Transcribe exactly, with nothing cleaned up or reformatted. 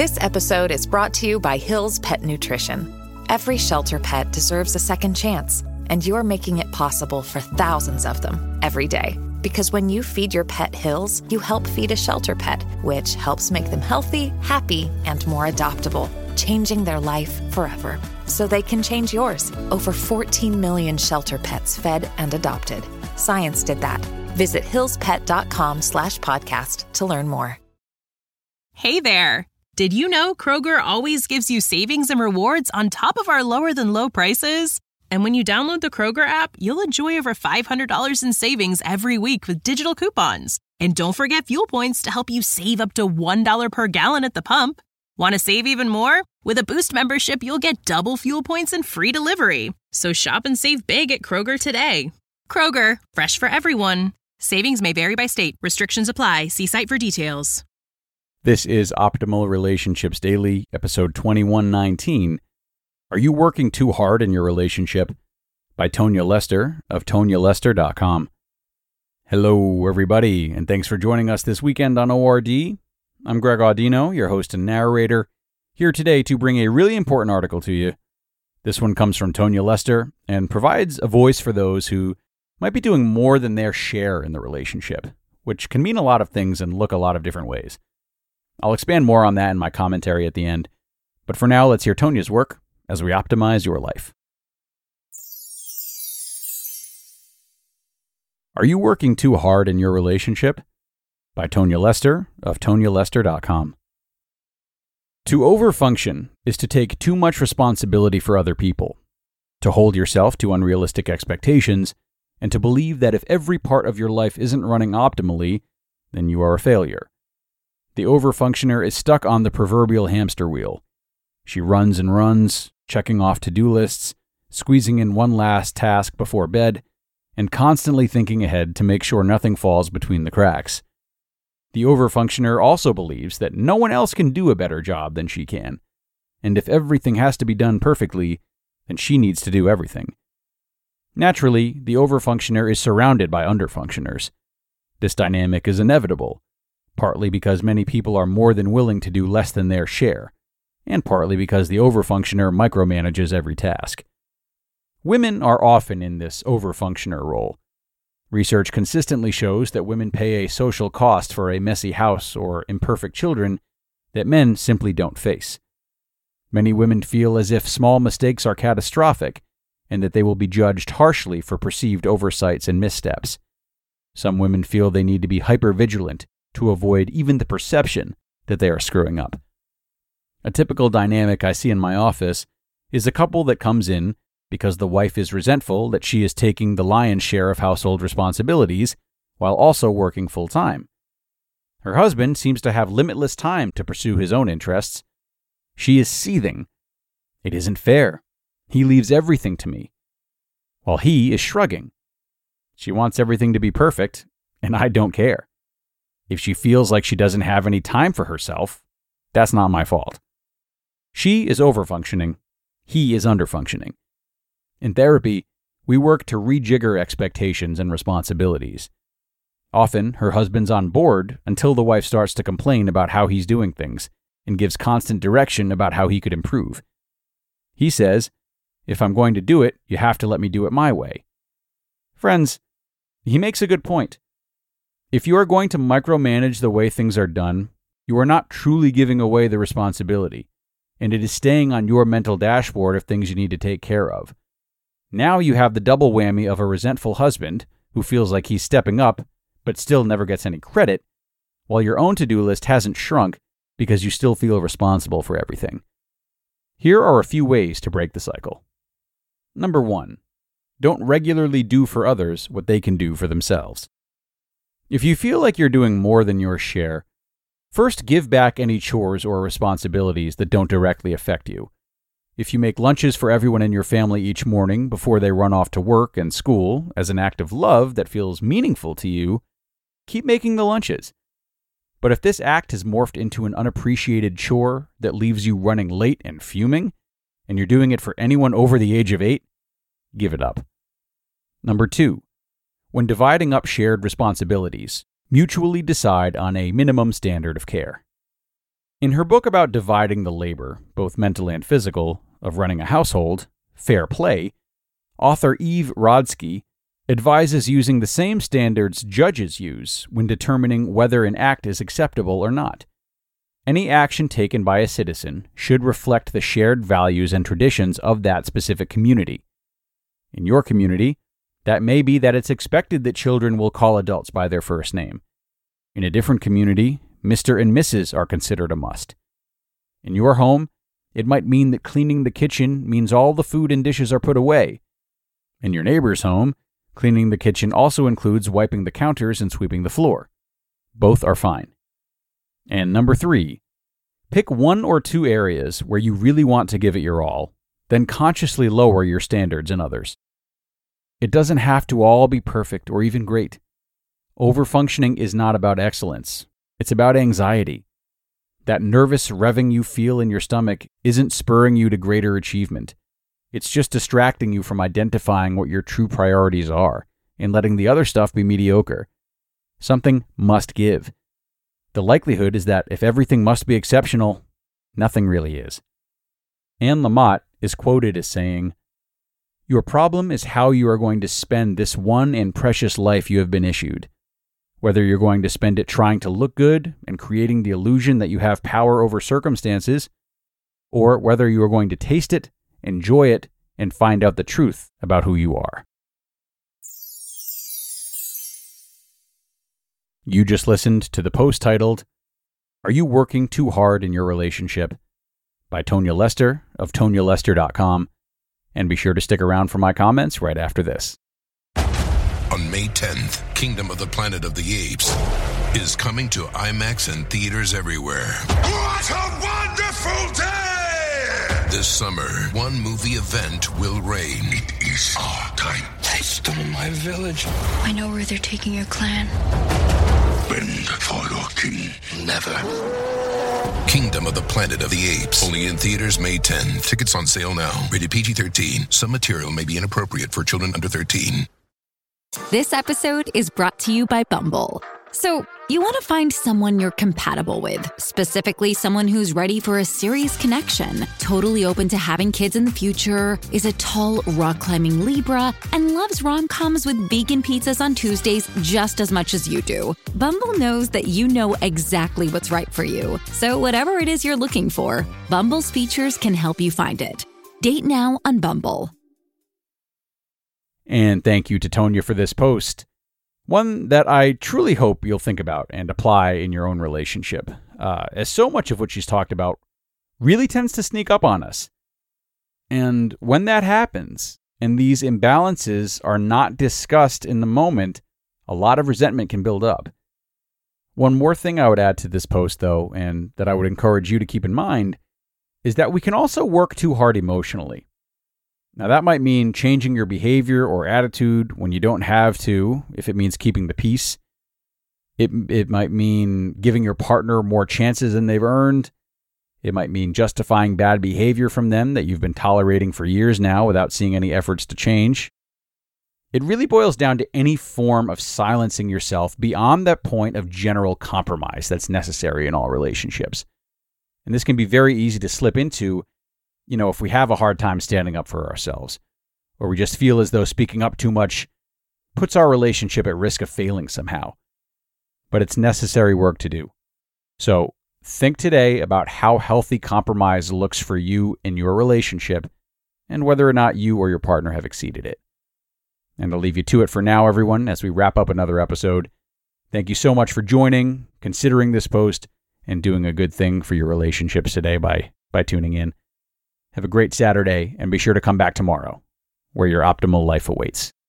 This episode is brought to you by Hill's Pet Nutrition. Every shelter pet deserves a second chance, and you're making it possible for thousands of them every day. Because when you feed your pet Hill's, you help feed a shelter pet, which helps make them healthy, happy, and more adoptable, changing their life forever. So they can change yours. Over fourteen million shelter pets fed and adopted. Science did that. Visit hillspet.com slash podcast to learn more. Hey there. Did you know Kroger always gives you savings and rewards on top of our lower than low prices? And when you download the Kroger app, you'll enjoy over five hundred dollars in savings every week with digital coupons. And don't forget fuel points to help you save up to one dollar per gallon at the pump. Want to save even more? With a Boost membership, you'll get double fuel points and free delivery. So shop and save big at Kroger today. Kroger, fresh for everyone. Savings may vary by state. Restrictions apply. See site for details. This is Optimal Relationships Daily, episode twenty-one nineteen. Are you working too hard in your relationship? By Tonya Lester of tonya lester dot com. Hello, everybody, and thanks for joining us this weekend on O R D. I'm Greg Audino, your host and narrator, here today to bring a really important article to you. This one comes from Tonya Lester and provides a voice for those who might be doing more than their share in the relationship, which can mean a lot of things and look a lot of different ways. I'll expand more on that in my commentary at the end, but for now, let's hear Tonya's work as we optimize your life. Are you working too hard in your relationship? By Tonya Lester of tonya lester dot com. To overfunction is to take too much responsibility for other people, to hold yourself to unrealistic expectations, and to believe that if every part of your life isn't running optimally, then you are a failure. The overfunctioner is stuck on the proverbial hamster wheel. She runs and runs, checking off to-do lists, squeezing in one last task before bed, and constantly thinking ahead to make sure nothing falls between the cracks. The overfunctioner also believes that no one else can do a better job than she can, and if everything has to be done perfectly, then she needs to do everything. Naturally, the overfunctioner is surrounded by underfunctioners. This dynamic is inevitable, partly because many people are more than willing to do less than their share, and partly because the overfunctioner micromanages every task. Women are often in this overfunctioner role. Research consistently shows that women pay a social cost for a messy house or imperfect children that men simply don't face. Many women feel as if small mistakes are catastrophic and that they will be judged harshly for perceived oversights and missteps. Some women feel they need to be hypervigilant to avoid even the perception that they are screwing up. A typical dynamic I see in my office is a couple that comes in because the wife is resentful that she is taking the lion's share of household responsibilities while also working full-time. Her husband seems to have limitless time to pursue his own interests. She is seething. It isn't fair. He leaves everything to me. While he is shrugging. She wants everything to be perfect, and I don't care. If she feels like she doesn't have any time for herself, that's not my fault. She is overfunctioning. He is underfunctioning. In therapy, we work to rejigger expectations and responsibilities. Often, her husband's on board until the wife starts to complain about how he's doing things and gives constant direction about how he could improve. He says, "If I'm going to do it, you have to let me do it my way." Friends, he makes a good point. If you are going to micromanage the way things are done, you are not truly giving away the responsibility, and it is staying on your mental dashboard of things you need to take care of. Now you have the double whammy of a resentful husband who feels like he's stepping up, but still never gets any credit, while your own to-do list hasn't shrunk because you still feel responsible for everything. Here are a few ways to break the cycle. Number one, don't regularly do for others what they can do for themselves. If you feel like you're doing more than your share, first give back any chores or responsibilities that don't directly affect you. If you make lunches for everyone in your family each morning before they run off to work and school as an act of love that feels meaningful to you, keep making the lunches. But if this act has morphed into an unappreciated chore that leaves you running late and fuming, and you're doing it for anyone over the age of eight, give it up. Number two, when dividing up shared responsibilities, mutually decide on a minimum standard of care. In her book about dividing the labor, both mental and physical, of running a household, Fair Play, author Eve Rodsky advises using the same standards judges use when determining whether an act is acceptable or not. Any action taken by a citizen should reflect the shared values and traditions of that specific community. In your community, that may be that it's expected that children will call adults by their first name. In a different community, Mister and Missus are considered a must. In your home, it might mean that cleaning the kitchen means all the food and dishes are put away. In your neighbor's home, cleaning the kitchen also includes wiping the counters and sweeping the floor. Both are fine. And number three, pick one or two areas where you really want to give it your all, then consciously lower your standards in others. It doesn't have to all be perfect or even great. Overfunctioning is not about excellence. It's about anxiety. That nervous revving you feel in your stomach isn't spurring you to greater achievement. It's just distracting you from identifying what your true priorities are and letting the other stuff be mediocre. Something must give. The likelihood is that if everything must be exceptional, nothing really is. Anne Lamott is quoted as saying, "Your problem is how you are going to spend this one and precious life you have been issued. Whether you're going to spend it trying to look good and creating the illusion that you have power over circumstances, or whether you are going to taste it, enjoy it, and find out the truth about who you are." You just listened to the post titled, "Are You Working Too Hard in Your Relationship?" by Tonya Lester of Tonya Lester dot com, and be sure to stick around for my comments right after this. On May tenth, Kingdom of the Planet of the Apes is coming to IMAX and theaters everywhere. What a wonderful day! This summer, one movie event will reign. It is our time. They stole my village. I know where they're taking your clan. Bend for your king. Never. Kingdom of the Planet of the Apes. Only in theaters May tenth. Tickets on sale now. Rated P G thirteen. Some material may be inappropriate for children under thirteen. This episode is brought to you by Bumble. So, you want to find someone you're compatible with, specifically someone who's ready for a serious connection, totally open to having kids in the future, is a tall, rock-climbing Libra, and loves rom-coms with vegan pizzas on Tuesdays just as much as you do. Bumble knows that you know exactly what's right for you. So whatever it is you're looking for, Bumble's features can help you find it. Date now on Bumble. And thank you to Tonya for this post. One that I truly hope you'll think about and apply in your own relationship, uh, as so much of what she's talked about really tends to sneak up on us. And when that happens, and these imbalances are not discussed in the moment, a lot of resentment can build up. One more thing I would add to this post, though, and that I would encourage you to keep in mind, is that we can also work too hard emotionally. Now, that might mean changing your behavior or attitude when you don't have to, if it means keeping the peace. It, it might mean giving your partner more chances than they've earned. It might mean justifying bad behavior from them that you've been tolerating for years now without seeing any efforts to change. It really boils down to any form of silencing yourself beyond that point of general compromise that's necessary in all relationships. And this can be very easy to slip into, you know, if we have a hard time standing up for ourselves, or we just feel as though speaking up too much puts our relationship at risk of failing somehow. But it's necessary work to do. So think today about how healthy compromise looks for you in your relationship and whether or not you or your partner have exceeded it. And I'll leave you to it for now, everyone, as we wrap up another episode. Thank you so much for joining, considering this post, and doing a good thing for your relationships today by, by tuning in. Have a great Saturday, and be sure to come back tomorrow, where your optimal life awaits.